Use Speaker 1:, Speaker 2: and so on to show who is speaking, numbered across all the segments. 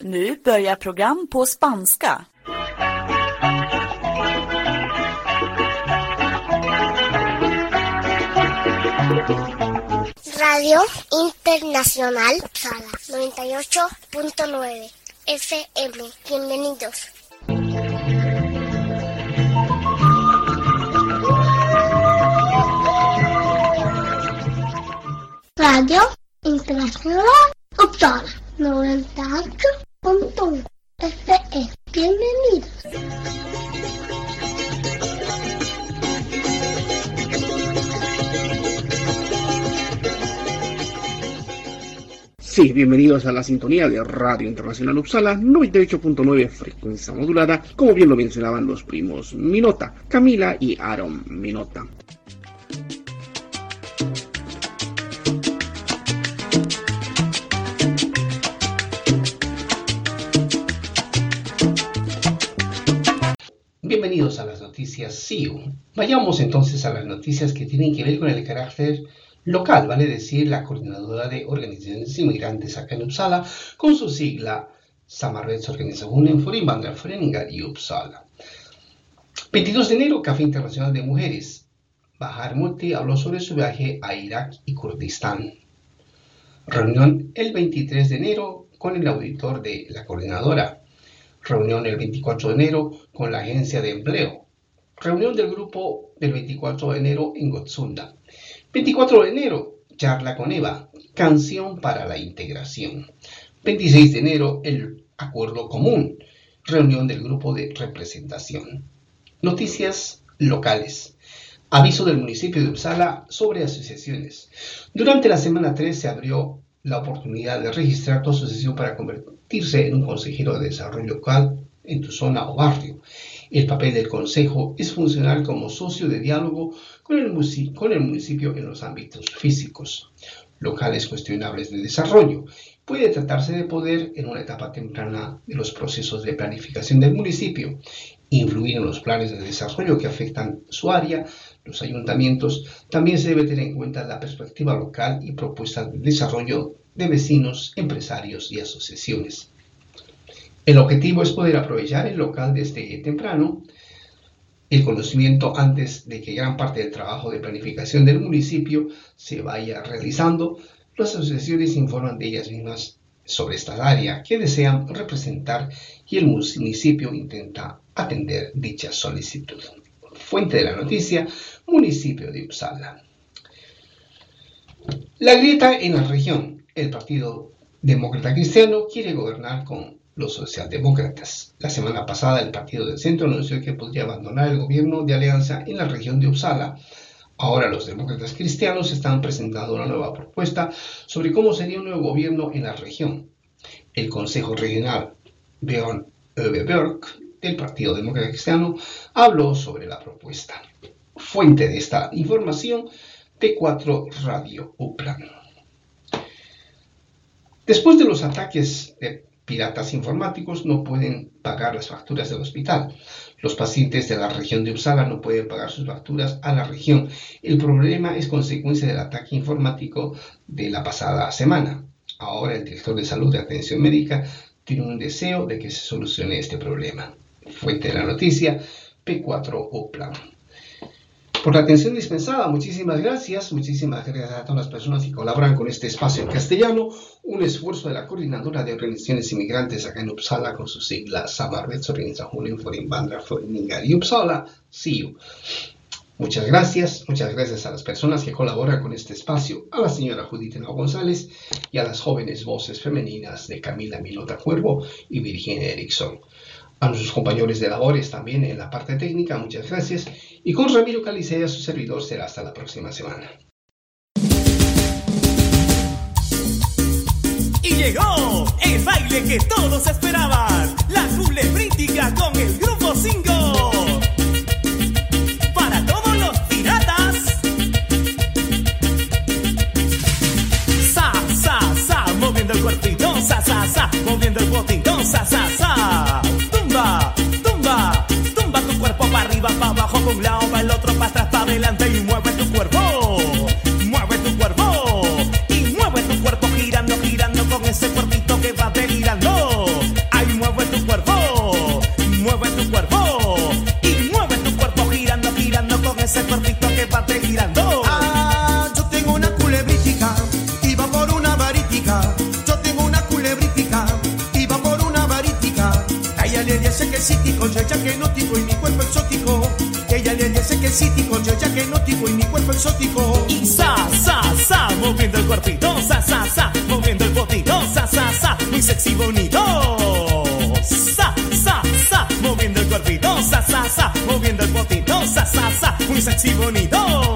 Speaker 1: Nu börjar program på spanska.
Speaker 2: Radio Internacional Sala 98.9 FM. Bienvenidos. Radio Internacional Uppsala 98.1 FM. Bienvenidos.
Speaker 3: Sí, bienvenidos a la sintonía de Radio Internacional Uppsala 98.9 frecuencia modulada, como bien lo mencionaban los primos Minota, Camila y Aaron Minota. Bienvenidos a las noticias SIU. Vayamos entonces a las noticias que tienen que ver con el carácter local, vale decir, la Coordinadora de Organizaciones Inmigrantes acá en Uppsala, con su sigla Samarbetsorganisationen för invandrarföreningar i Uppsala. 22 de enero, Café Internacional de Mujeres. Bahar Multi habló sobre su viaje a Irak y Kurdistán. Reunión el 23 de enero con el auditor de la coordinadora. Reunión el 24 de enero con la agencia de empleo. Reunión del grupo del 24 de enero en Gottsunda. 24 de enero, charla con Eva, canción para la integración. 26 de enero, el acuerdo común, reunión del grupo de representación. Noticias locales. Aviso del municipio de Uppsala sobre asociaciones. Durante la semana 3 se abrió la oportunidad de registrar tu asociación para convertirse en un consejero de desarrollo local en tu zona o barrio. El papel del consejo es funcionar como socio de diálogo con el municipio en los ámbitos físicos, locales cuestionables de desarrollo. Puede tratarse de poder, en una etapa temprana de los procesos de planificación del municipio, influir en los planes de desarrollo que afectan su área, los ayuntamientos. También se debe tener en cuenta la perspectiva local y propuestas de desarrollo de vecinos, empresarios y asociaciones. El objetivo es poder aprovechar el local desde temprano, el conocimiento antes de que gran parte del trabajo de planificación del municipio se vaya realizando. Las asociaciones informan de ellas mismas sobre esta área que desean representar y el municipio intenta atender dicha solicitud. Fuente de la noticia, municipio de Uppsala. La grieta en la región. El Partido Demócrata Cristiano quiere gobernar con los socialdemócratas. La semana pasada el Partido del Centro anunció que podría abandonar el gobierno de alianza en la región de Uppsala. Ahora los demócratas cristianos están presentando una nueva propuesta sobre cómo sería un nuevo gobierno en la región. El Consejo Regional Björn Överborg del Partido Demócrata Cristiano habló sobre la propuesta. Fuente de esta información, P4 Radio Uppland. Después de los ataques de piratas informáticos no pueden pagar las facturas del hospital. Los pacientes de la región de Uppsala no pueden pagar sus facturas a la región. El problema es consecuencia del ataque informático de la pasada semana. Ahora el director de salud de atención médica tiene un deseo de que se solucione este problema. Fuente de la noticia, P4 Uppland. Por la atención dispensada, muchísimas gracias a todas las personas que colaboran con este espacio en castellano, un esfuerzo de la Coordinadora de Organizaciones Inmigrantes acá en Uppsala con su sigla Samarbetsorganisationen för invandrarföreningar i Uppsala, SIU. Muchas gracias a las personas que colaboran con este espacio, a la señora Judith Henao González y a las jóvenes voces femeninas de Camila Minota Cuervo y Virginia Erickson. A nuestros compañeros de labores también en la parte técnica, muchas gracias. Y con Ramiro Calicea, su servidor, será hasta la próxima semana.
Speaker 4: Y llegó el baile que todos esperaban, la culebrítica con el grupo 5. Para todos los piratas. Sa, sa, sa, moviendo el cuerpito, sa, sa, sa, moviendo el botito, sa, sa, sa. Tumba, tumba, tumba tu cuerpo para arriba, para abajo, para un lado, para el otro, para atrás, para adelante y mueve tu cuerpo. Mueve tu cuerpo y mueve tu cuerpo girando, girando con ese cuerpito que va delirando. quesítico, ya que no tico y mi cuerpo exótico. Ella le dice quesítico, ya que no tico y mi cuerpo exótico. Y sa, moviendo el cuerpito, sa, moviendo el potito, sa, muy sexy bonito. Sa, moviendo el cuerpito, sa, moviendo el potito, sa, muy sexy bonito.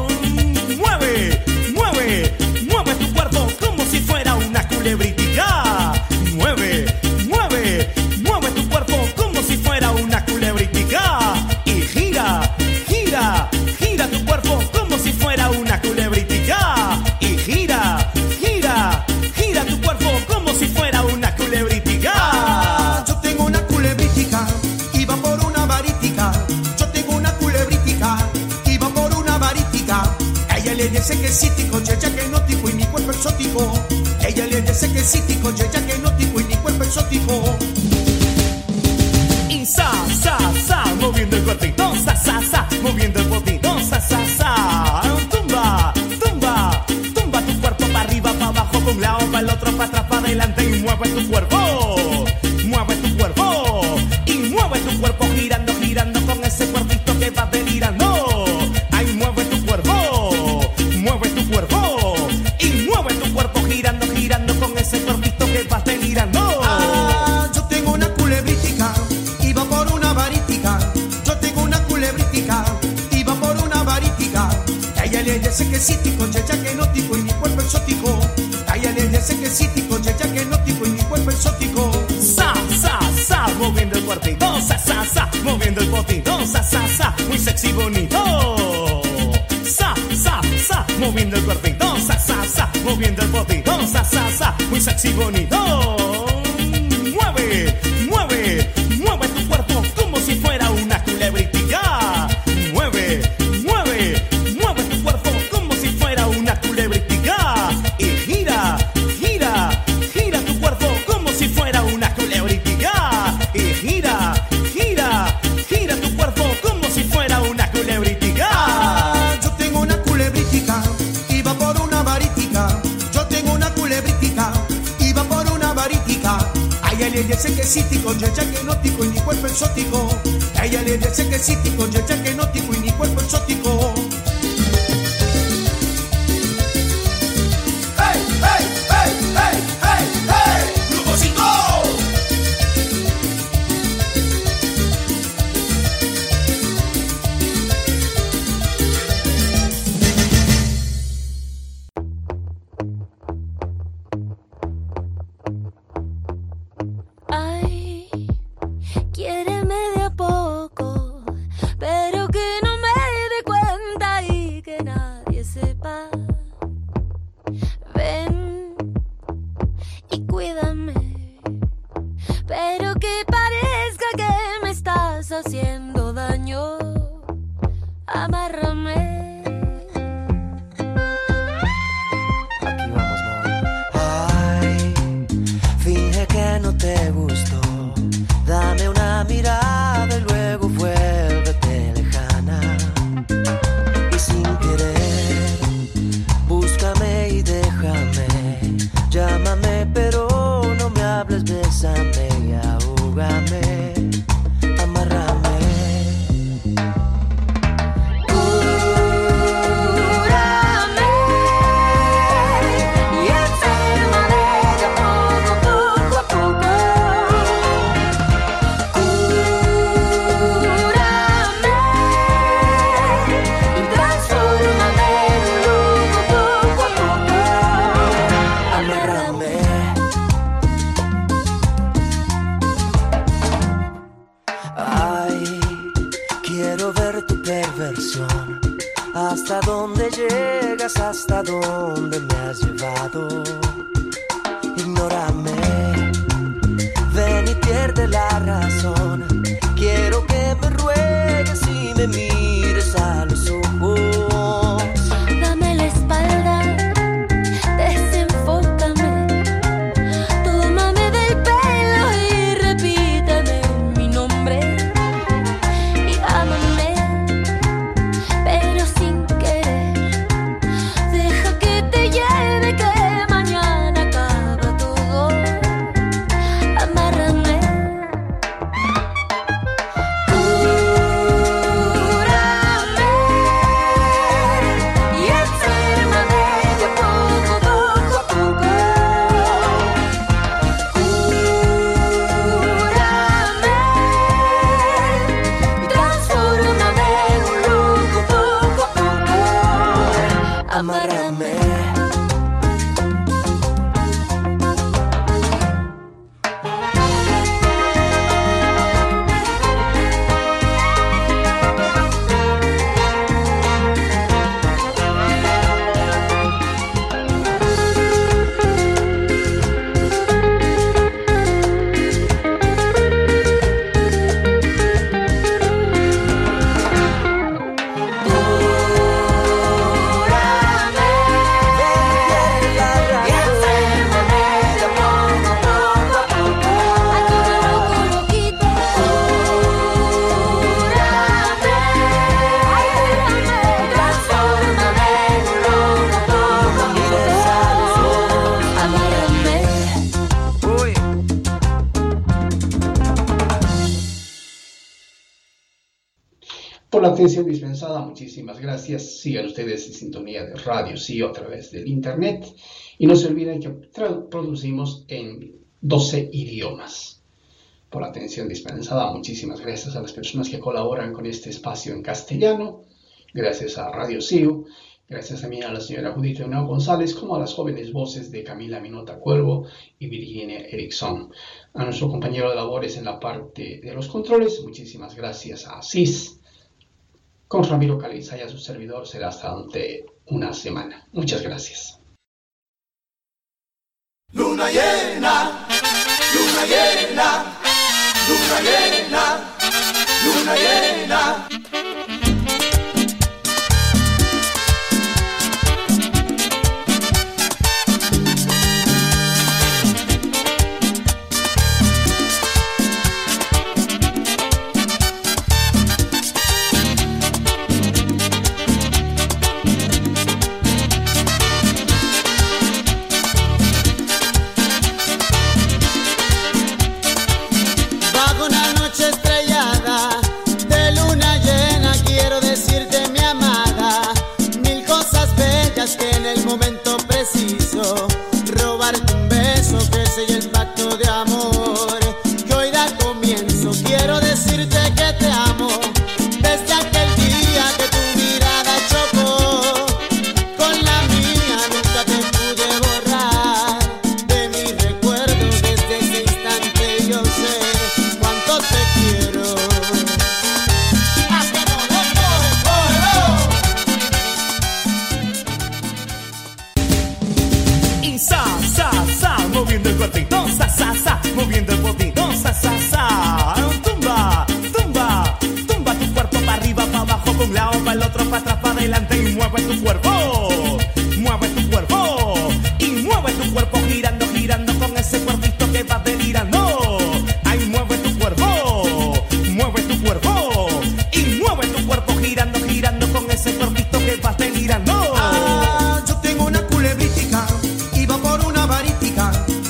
Speaker 4: Mueve tu cuerpo como si fuera una culebrítica. Mueve tu cuerpo como si fuera una culebrítica. Y gira tu cuerpo como si fuera una culebrítica. Y gira tu cuerpo como si fuera una culebrítica. Yo tengo una culebrítica y va por una varítica. Yo tengo una culebrítica y va por una varítica. Ella le dice que sí, tico, ya que no tico y mi cuerpo exótico. Ella le dice que sí, tico, ya que no tico y mi cuerpo exótico. Y sa, moviendo el cuerpito, sa, moviendo el potito, sa. Tumba tu cuerpo para arriba, para abajo, para un lado, para el otro, para atrás, para adelante y mueve tu cuerpo. Y mueve tu cuerpo girando con ese cuerpito que va delirando. Ay, mueve tu cuerpo. Y mueve tu cuerpo girando con ese cuerpito que va delirando. Yo tengo una culebrítica y va por una varítica. Yo tengo una culebrítica y va por una varítica. Ella le dice que sí, tico, ya que no tico y mi cuerpo exótico. Ella le dice que sí, tico, ya que no tico y mi cuerpo exótico. Sa, moviendo el cuerpito, sa, moviendo el potito, sa, muy sexy bonito. Sa, moviendo el cuerpito, sa, moviendo el potito, sa, muy sexy bonito. Mueve tu cuerpo como si fuera una culebrítica. Mueve tu cuerpo como si fuera una culebrítica. Y gira tu cuerpo como si fuera una culebrítica. Y gira tu cuerpo como si fuera una culebrítica. Yo tengo una culebrítica y va por una varítica. Yo tengo una culebrítica y va por una varítica. Ella le dice que sí, tico, ya que no tico y mi cuerpo exótico. Ella le dice que sí, tico, ya que no tico y mi cuerpo exótico. ¡Hey! ¡Grupo 5!
Speaker 5: Quiéreme de a poco, pero que no me dé cuenta y que nadie sepa. Ven y cuídame, pero que parezca que me estás haciendo daño. Amárrame.
Speaker 6: Aquí vamos, ¿no? Ay, finge que no te gustó. Dame una mirada y luego vuélvete lejana. Y sin querer, búscame y déjame. Llámame pero no me hables, bésame y ahógame. Amárrame. Hasta dónde llegas, hasta dónde me has llevado. Ignórame, ven y pierde la razón. Quiero que me ruegues y me mires a los ojos.
Speaker 5: Dame la espalda, desenfócame. Tómame del pelo y repíteme mi nombre. Y ámame, pero sin querer. Deja que te lleve, que mañana acaba todo. Amárrame.
Speaker 3: la atención dispensada, muchísimas gracias. Sigan ustedes en sintonía de Radio CIO a través del internet y no se olviden que producimos en 12 idiomas. Por la atención dispensada, muchísimas gracias a las personas que colaboran con este espacio en castellano. Gracias a Radio CIO. Gracias también a la señora Judith Leonel González, como a las jóvenes voces de Camila Minota Cuervo y Virginia Erickson. A nuestro compañero de labores en la parte de los controles, muchísimas gracias a Asís. Con Ramiro Caliza y a su servidor será hasta dentro de una semana. Muchas gracias.
Speaker 7: Luna llena, luna llena, luna llena, luna llena.
Speaker 8: Que en el momento preciso robarte un beso que selle el pacto de amor que hoy da comienzo. Quiero decirte que te amo desde aquel día que tu mirada chocó con la mía. Nunca te pude borrar de mi recuerdo. Desde ese instante yo sé cuánto te quiero.
Speaker 4: Moviendo el cuerpito, sa, sa, sa, moviendo el potito, sa, sa, sa. Tumba, tumba, tumba tu cuerpo para arriba, para abajo, para un lado, para el otro, para atrás, para adelante y mueve tu cuerpo. Mueve tu cuerpo y mueve tu cuerpo girando, girando con ese cuerpito que va delirando. Ay, mueve tu cuerpo y mueve tu cuerpo girando, girando con ese cuerpito que va delirando.
Speaker 7: Ah, yo tengo una culebrítica, iba por una varítica.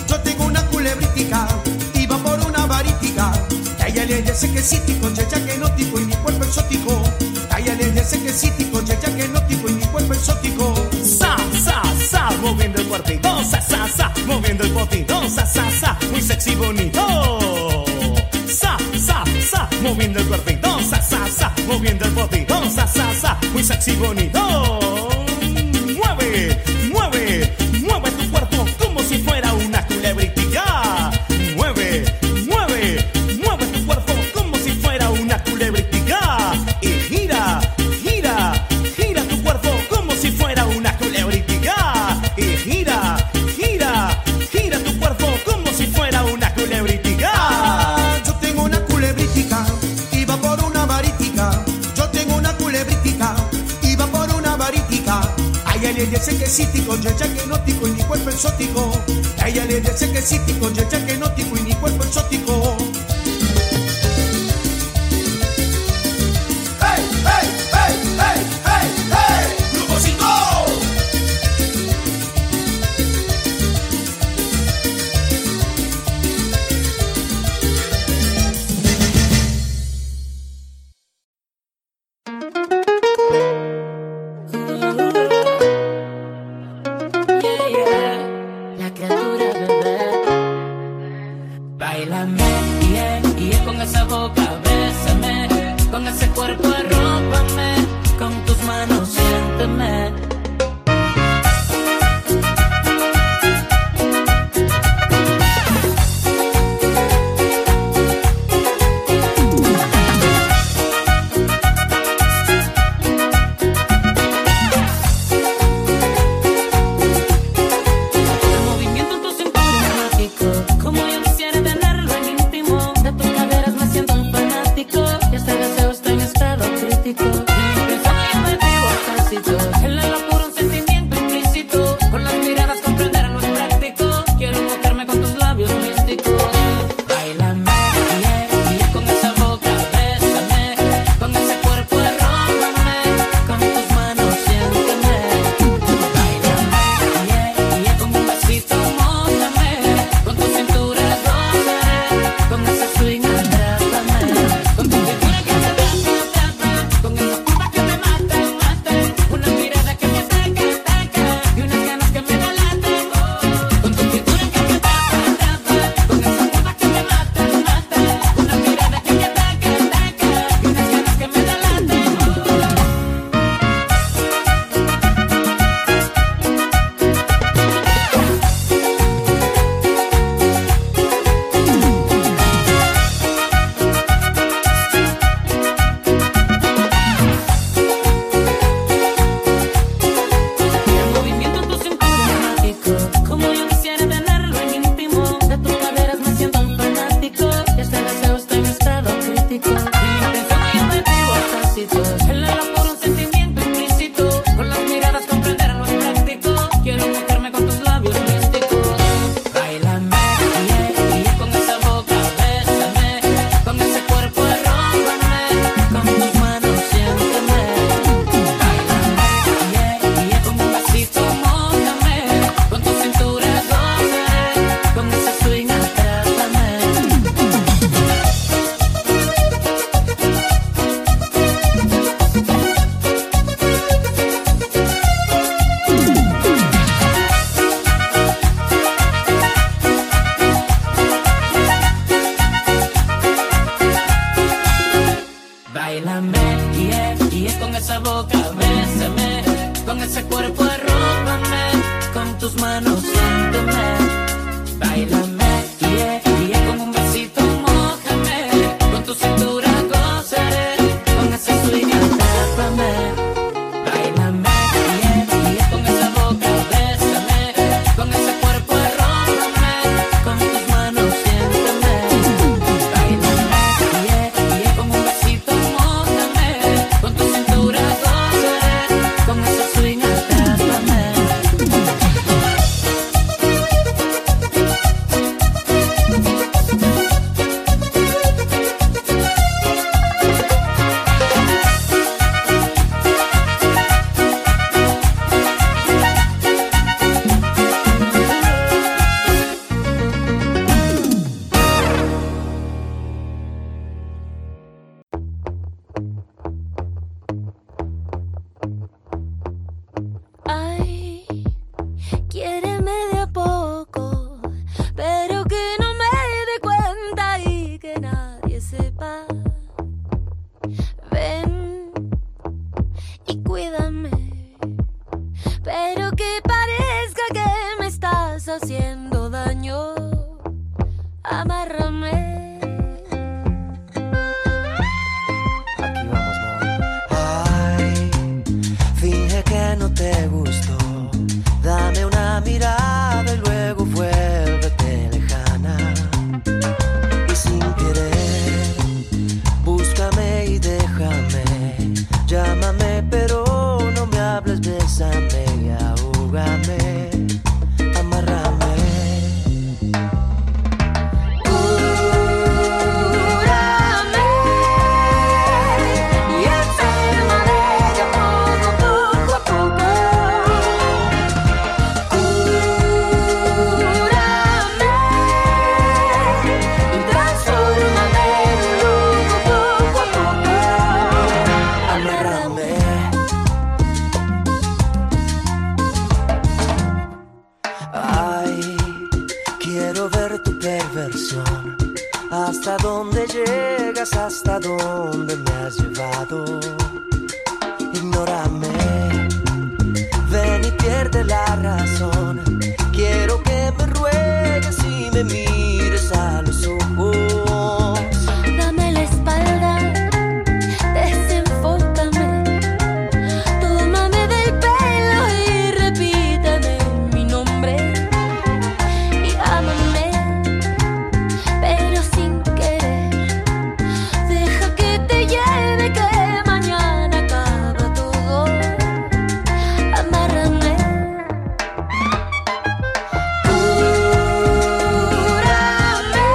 Speaker 7: Iba por una varítica. Cállale ese quesítico, yeya que no tico y mi cuerpo exótico. Cállale ese quesítico, yeya que no tico y mi cuerpo exótico.
Speaker 4: Sa, sa, sa, moviendo el cuerpito, sa, sa, sa, moviendo el potito, sa, sa, sa, muy sexy bonito. Sa, sa, sa, moviendo el cuerpito, sa, sa, sa, moviendo el potito, sa, sa, sa, muy sexy bonito. Mueve, mueve, mueve tu cuerpo como si fuera una culebritica. Mueve, mueve, mueve tu cuerpo como si fuera una culebritica. Y gira, gira, gira tu cuerpo como si fuera una culebritica. Y gira, gira, gira tu cuerpo como si fuera una culebritica.
Speaker 7: Ah, yo tengo una culebrítica, iba por una varítica. Yo tengo una culebrítica, iba por una varítica. Ay, ay, ese quesítico, yeya que no tico y mi cuerpo exótico. Ay, ay, ese quesítico, yeya que no tico y mi cuerpo exótico. ¡Hey, hey, hey, hey, hey, hey! ¡Grupo 5!
Speaker 5: En la locura amárrame.
Speaker 6: Aquí vamos, amor. Ay, finge que no te gustó. Dame una mirada y luego vuélvete lejana. Y sin querer, búscame y déjame. Llámame, pero no me hables, bésame y ahógame. Amárrame.
Speaker 5: Cúrame y enférmame de a poco, poco a poco. Cúrame y transfórmame en un loco poco a poco.
Speaker 6: Amárrame. Ay, quiero ver tu perversión. Hasta dónde llegas, hasta dónde me has llevado. Ignórame, ven y pierde la razón. Quiero que me ruegues y me mires a los ojos.
Speaker 5: Dame la espalda, desenfócame, tómame del pelo y repítame mi nombre. Y ámame, pero sin querer. Deja que te lleve, que mañana acaba todo. Amárrame. Cúrame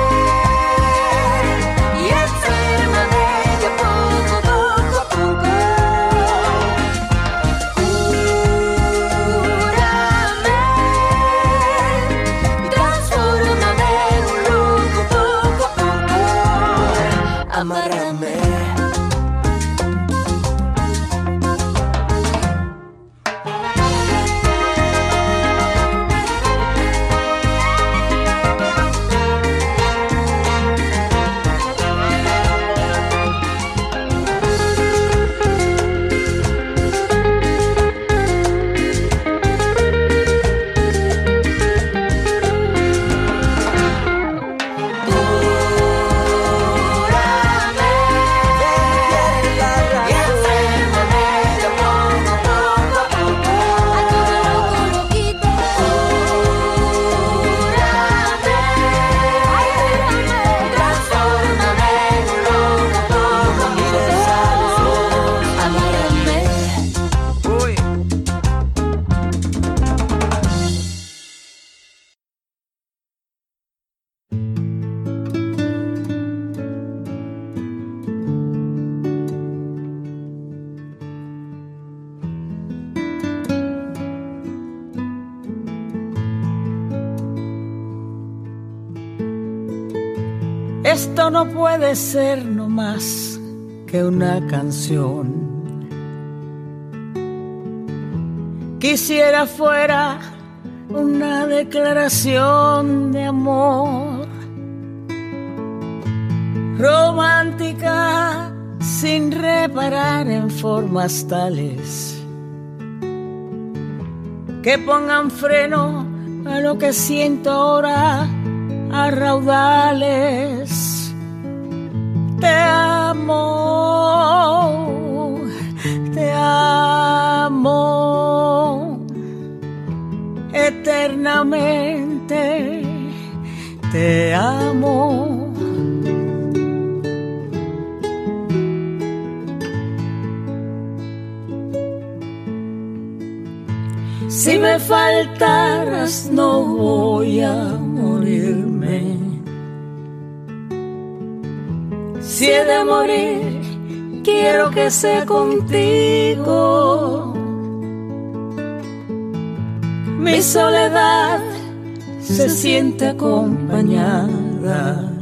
Speaker 5: y enférmame de a poco, poco a poco. Cúrame y transfórmame en un loco poco a poco.
Speaker 6: Amárrame.
Speaker 9: Esto no puede ser no más que una canción. Quisiera fuera una declaración de amor, romántica sin reparar en formas tales que pongan freno a lo que siento ahora a raudales. Te amo, te amo eternamente, te amo. Si me faltaras no voy a morirme. Si he de morir, quiero que sea contigo. Mi soledad se siente acompañada.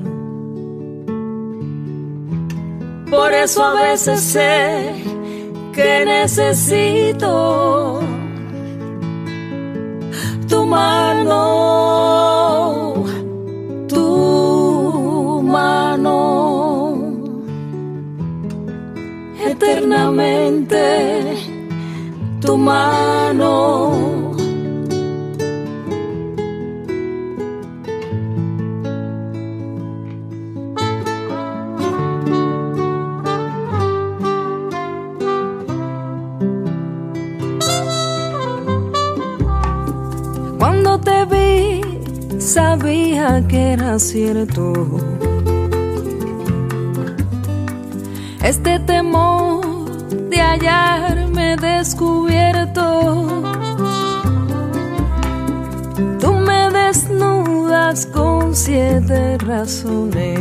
Speaker 9: Por eso a veces sé que necesito tu mano, tu mano, eternamente tu mano.
Speaker 5: sabía que era cierto. Este temor de hallarme descubierto, tú me desnudas con 7 razones.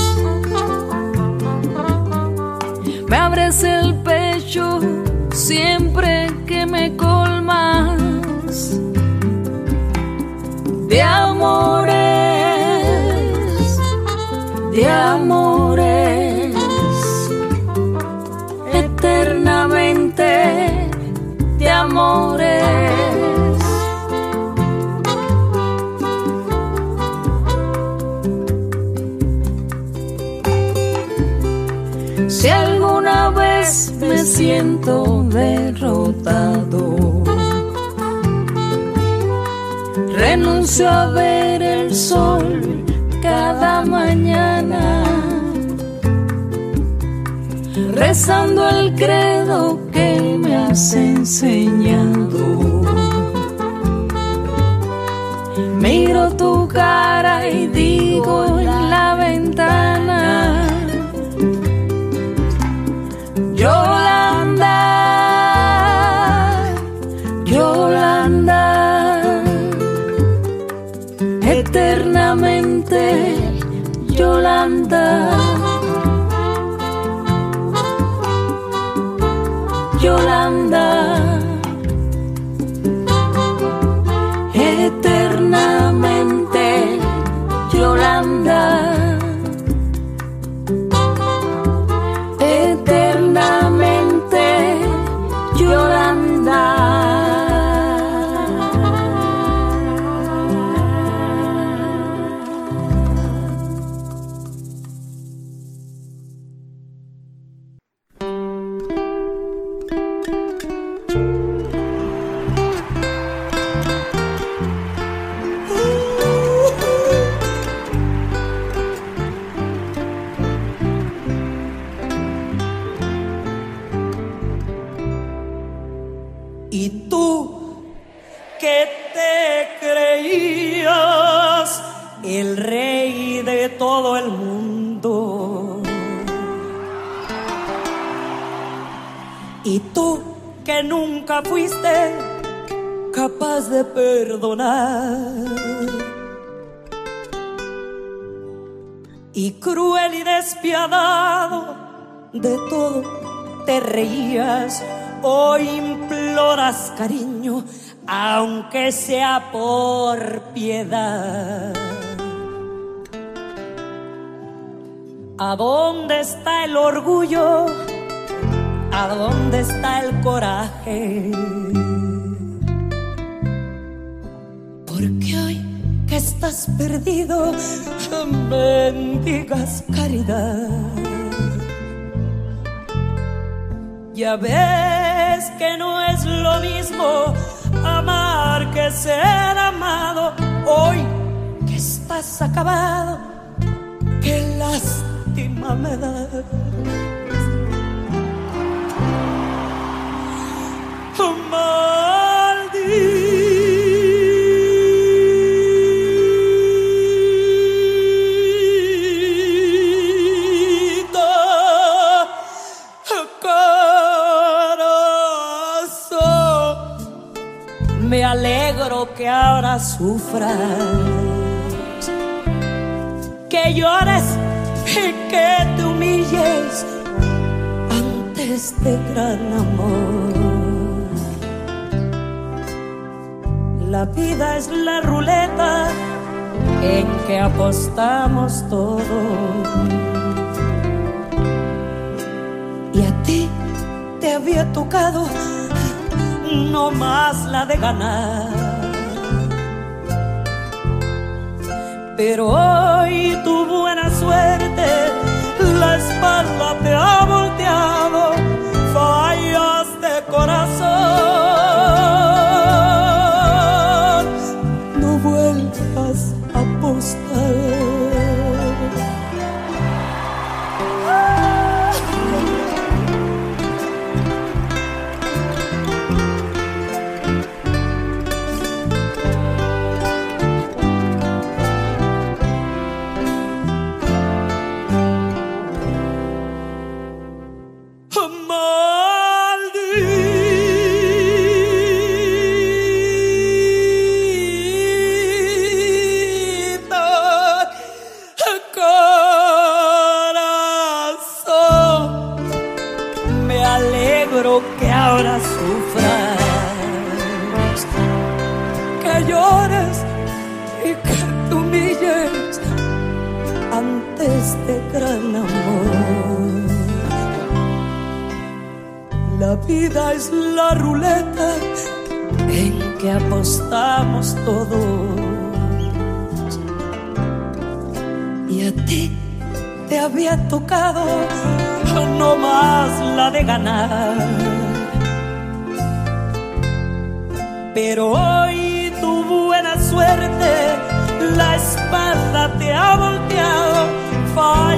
Speaker 5: Me abres el pecho siempre que me colmas de amores, de amores, eternamente de amores. Si alguna vez me siento derrotado, renuncio a ver el sol cada mañana, rezando el credo que me has enseñado. Miro tu cara y digo en la ventana: Yolanda, Yolanda, eternamente Yolanda, Yolanda, eternamente Yolanda, eternamente Yolanda.
Speaker 10: Y tú que te creías el rey de todo el mundo, y tú que nunca fuiste capaz de perdonar, y cruel y despiadado de todo te reías. Hoy imploras cariño, aunque sea por piedad. ¿A dónde está el orgullo? ¿A dónde está el coraje? Porque hoy que estás perdido, mendigas caridad. Ya ves que no es lo mismo amar que ser amado. Hoy que estás acabado, qué lástima me da. Me alegro que ahora sufras, que llores y que te humilles ante este gran amor. La vida es la ruleta en que apostamos todo, y a ti te había tocado no más la de ganar. Pero hoy tu buena suerte la espalda te ha volteado, fallas de corazón, no vuelvas a apostar. quiero que ahora sufras, que llores y que te humilles ante este gran amor. La vida es la ruleta en que apostamos todos, y a ti te había tocado no más la de ganar, pero hoy tu buena suerte la espalda te ha volteado.